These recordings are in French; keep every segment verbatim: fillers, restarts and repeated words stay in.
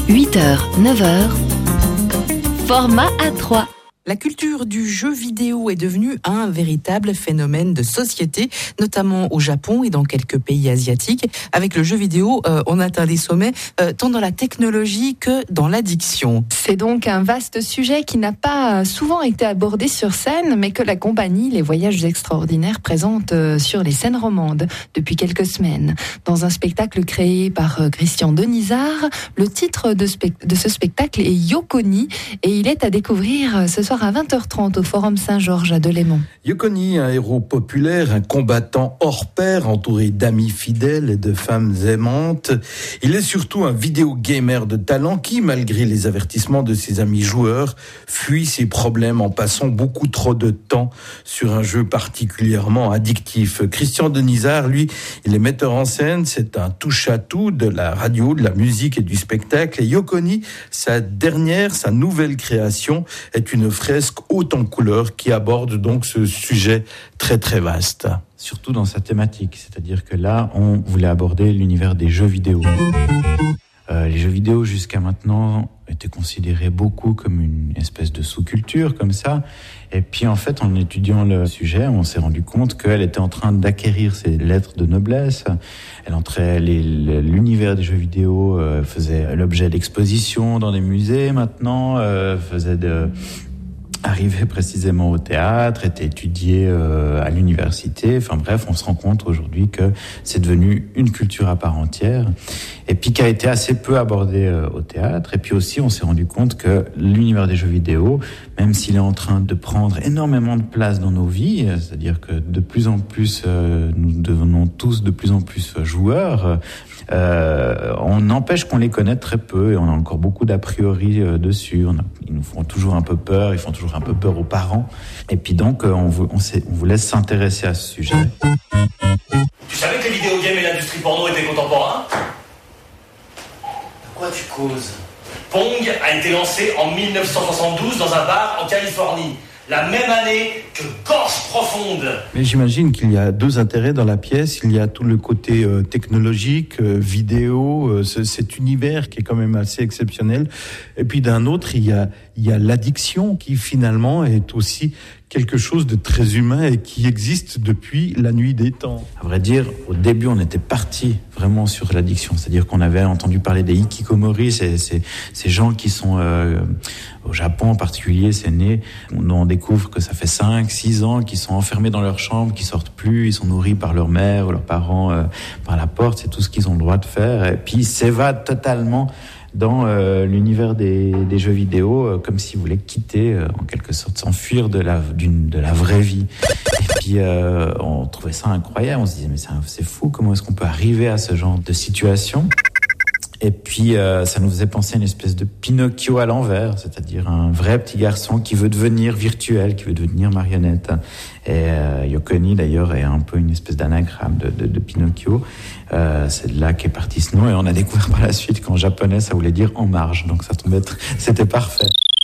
huit heures, neuf heures, format A trois. La culture du jeu vidéo est devenue un véritable phénomène de société, notamment au Japon et dans quelques pays asiatiques. Avec le jeu vidéo, euh, on atteint des sommets euh, tant dans la technologie que dans l'addiction. C'est donc un vaste sujet qui n'a pas souvent été abordé sur scène, mais que la compagnie Les Voyages Extraordinaires présente sur les scènes romandes depuis quelques semaines. Dans un spectacle créé par Christian Denisard, le titre de, spe- de ce spectacle est Yokoni et il est à découvrir ce soir à vingt heures trente au Forum Saint-Georges à Delémont. Yokoni, un héros populaire, un combattant hors pair, entouré d'amis fidèles et de femmes aimantes. Il est surtout un vidéo gamer de talent qui, malgré les avertissements de ses amis joueurs, fuit ses problèmes en passant beaucoup trop de temps sur un jeu particulièrement addictif. Christian Denisard, lui, il est metteur en scène, c'est un touche-à-tout de la radio, de la musique et du spectacle. Et Yokoni, sa dernière, sa nouvelle création, est une fresque haute en couleurs qui aborde donc ce sujet très très vaste. Surtout dans sa thématique, c'est-à-dire que là, on voulait aborder l'univers des jeux vidéo. Euh, les jeux vidéo jusqu'à maintenant étaient considérés beaucoup comme une espèce de sous-culture, comme ça. Et puis en fait, en étudiant le sujet, on s'est rendu compte qu'elle était en train d'acquérir ses lettres de noblesse. Elle entrait, les, l'univers des jeux vidéo euh, faisait l'objet d'expositions dans des musées maintenant, euh, faisait de... arrivait précisément au théâtre, était étudié euh, à l'université. Enfin bref, on se rend compte aujourd'hui que c'est devenu une culture à part entière et puis qui a été assez peu abordée euh, au théâtre. Et puis aussi, on s'est rendu compte que l'univers des jeux vidéo, même s'il est en train de prendre énormément de place dans nos vies, c'est-à-dire que de plus en plus, euh, nous devenons tous de plus en plus joueurs, Euh, on n'empêche qu'on les connaît très peu et on a encore beaucoup d'a priori euh, dessus. On a, ils nous font toujours un peu peur, ils font toujours un peu peur aux parents. Et puis donc, euh, on, vous, on, on vous laisse s'intéresser à ce sujet. Tu savais que les vidéogames et l'industrie porno étaient contemporains ? De quoi tu causes ? Pong a été lancé en dix-neuf cent soixante-douze dans un bar en Californie. La même année que Gorge Profonde. Mais j'imagine qu'il y a deux intérêts dans la pièce. Il y a tout le côté euh, technologique, euh, vidéo, euh, ce, cet univers qui est quand même assez exceptionnel. Et puis d'un autre, il y a, il y a l'addiction qui finalement est aussi quelque chose de très humain et qui existe depuis la nuit des temps. À vrai dire, au début, on était parti vraiment sur l'addiction. C'est-à-dire qu'on avait entendu parler des hikikomori, c'est, c'est, ces gens qui sont euh, au Japon en particulier, c'est né. On, on découvre que ça fait cinq, six ans qu'ils sont enfermés dans leur chambre, qu'ils sortent plus, ils sont nourris par leur mère ou leurs parents euh, par la porte, c'est tout ce qu'ils ont le droit de faire. Et puis ils s'évadent totalement dans euh, l'univers des, des jeux vidéo, euh, comme s'ils voulaient quitter, euh, en quelque sorte, s'enfuir de la, d'une, de la vraie vie. Et puis, euh, on trouvait ça incroyable. On se disait, mais c'est, c'est fou, comment est-ce qu'on peut arriver à ce genre de situation ? Et puis, euh, ça nous faisait penser à une espèce de Pinocchio à l'envers, c'est-à-dire un vrai petit garçon qui veut devenir virtuel, qui veut devenir marionnette. Et euh, Yokoni, d'ailleurs, est un peu une espèce d'anagramme de, de, de Pinocchio. Euh, c'est de là qu'est parti ce nom. Et on a découvert par la suite qu'en japonais, ça voulait dire « en marge ». Donc, ça tombait, tr- c'était parfait.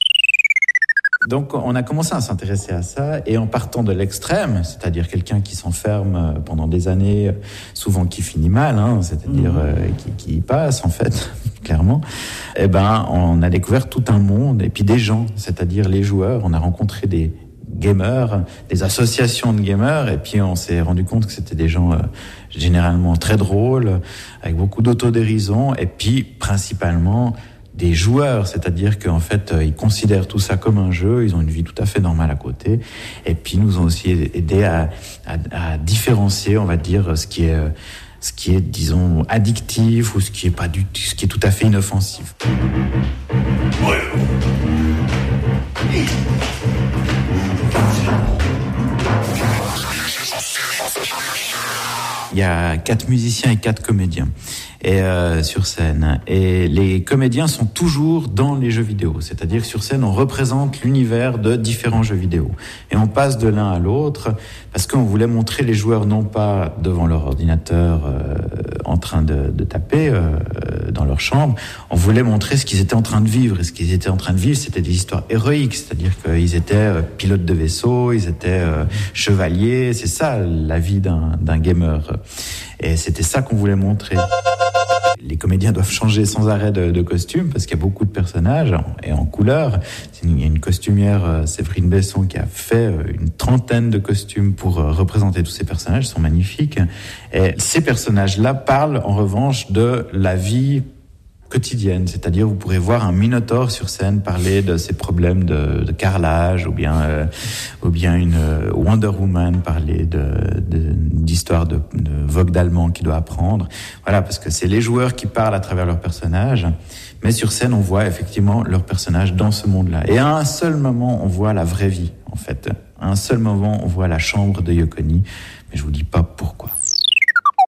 Donc, on a commencé à s'intéresser à ça, et en partant de l'extrême, c'est-à-dire quelqu'un qui s'enferme pendant des années, souvent qui finit mal, hein, c'est-à-dire euh, qui, qui y passe, en fait, clairement, eh ben, on a découvert tout un monde, et puis des gens, c'est-à-dire les joueurs. On a rencontré des gamers, des associations de gamers, et puis on s'est rendu compte que c'était des gens euh, généralement très drôles, avec beaucoup d'autodérision, et puis principalement des joueurs, c'est-à-dire qu'en fait, euh, ils considèrent tout ça comme un jeu, ils ont une vie tout à fait normale à côté, et puis nous ont aussi aidé à, à, à différencier, on va dire, ce qui est, ce qui est, disons, addictif ou ce qui est pas du, ce qui est tout à fait inoffensif. Ouais. Il y a quatre musiciens et quatre comédiens. Et euh, sur scène. Et les comédiens sont toujours dans les jeux vidéo. C'est-à-dire que sur scène, on représente l'univers de différents jeux vidéo. Et on passe de l'un à l'autre parce qu'on voulait montrer les joueurs non pas devant leur ordinateur euh, en train de, de taper euh, dans leur chambre. On voulait montrer ce qu'ils étaient en train de vivre. Et ce qu'ils étaient en train de vivre, c'était des histoires héroïques. C'est-à-dire qu'ils étaient euh, pilotes de vaisseau, ils étaient euh, chevaliers. C'est ça la vie d'un, d'un gamer. Et c'était ça qu'on voulait montrer. les comédiens doivent changer sans arrêt de, de costume parce qu'il y a beaucoup de personnages et en couleur. Il y a une costumière, Séverine Besson, qui a fait une trentaine de costumes pour représenter tous ces personnages. Ils sont magnifiques. Et ces personnages-là parlent en revanche de la vie quotidienne, c'est-à-dire vous pourrez voir un Minotaure sur scène parler de ses problèmes de, de carrelage, ou bien euh, ou bien une euh, Wonder Woman parler de, de d'histoire de, de vogue d'allemand qu'il doit apprendre. Voilà, parce que c'est les joueurs qui parlent à travers leurs personnages, mais sur scène on voit effectivement leurs personnages dans ce monde-là. Et à un seul moment on voit la vraie vie en fait. À un seul moment on voit la chambre de Yoko Nii, mais je vous dis pas pourquoi.